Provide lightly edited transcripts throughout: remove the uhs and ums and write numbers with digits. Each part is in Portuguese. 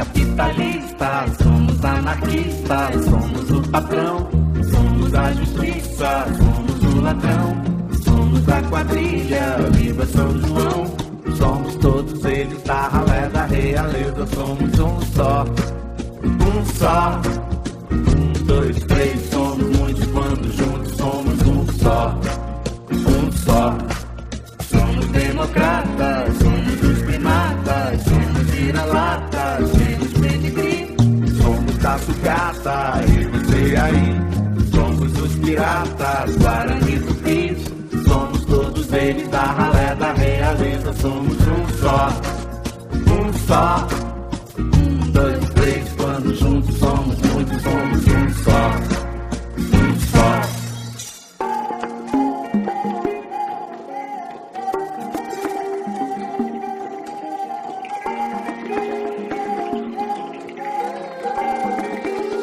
capitalistas, somos anarquistas, somos o patrão, somos a justiça, somos o ladrão, somos a quadrilha, viva São João, somos todos eles da ralé da realeza, somos um só, um só. Um, dois, três, somos muitos quando juntos somos um só, um só. Somos democratas, somos os primatas, somos vira-latas, somos pedigree, somos da sucata, e você aí, somos os piratas, Guarani Tupis, somos todos eles da ralé da realeza, somos um só, um só. Um, dois, três, quando juntos somos muitos, somos um só, um só.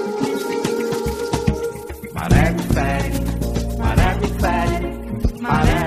Maré confere, maré confere, maré